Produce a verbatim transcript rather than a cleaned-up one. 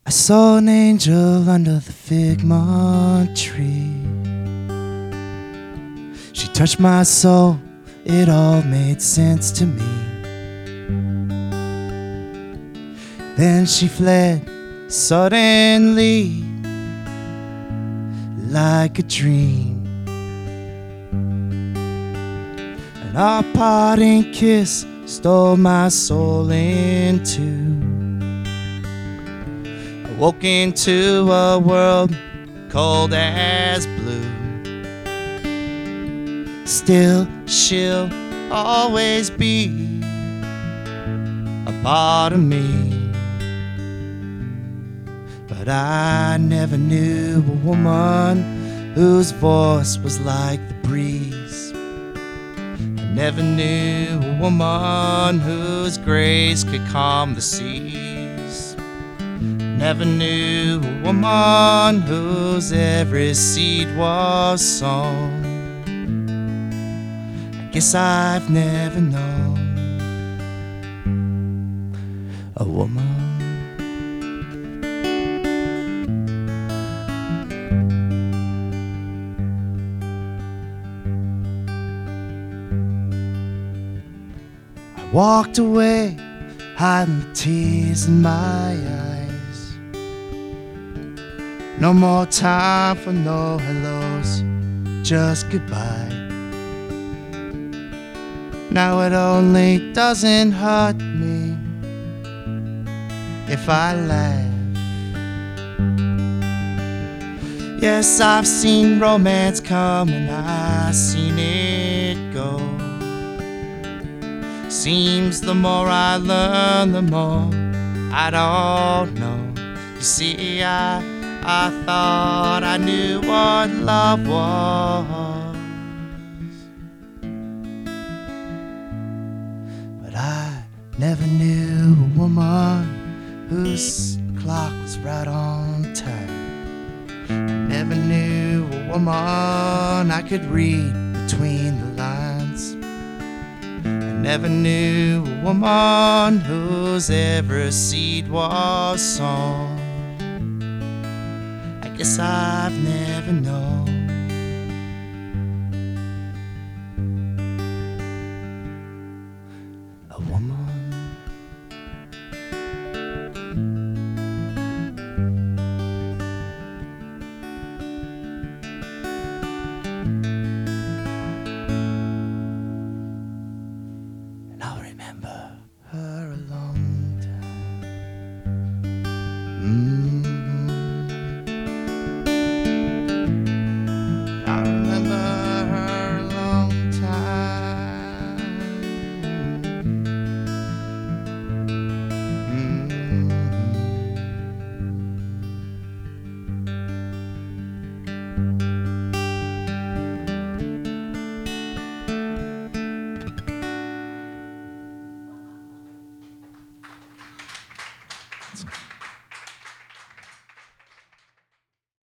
I saw an angel under the fig-month tree. She touched my soul, it all made sense to me. Then she fled suddenly, like a dream. And our parting kiss stole my soul in two. I woke into a world cold as blue. Still, she'll always be a part of me. But I never knew a woman whose voice was like the breeze. I never knew a woman whose grace could calm the seas. Never knew a woman whose every seed was sown. I guess I've never known a woman. Walked away, hiding the tears in my eyes. No more time for no hellos, just goodbye. Now it only doesn't hurt me if I laugh. Yes, I've seen romance come and I've seen it go. Seems the more I learn, the more I don't know. You see, I, I thought I knew what love was, but I never knew a woman whose clock was right on time. I never knew a woman I could read between the lines. Never knew a woman whose every seed was sown. I guess I've never known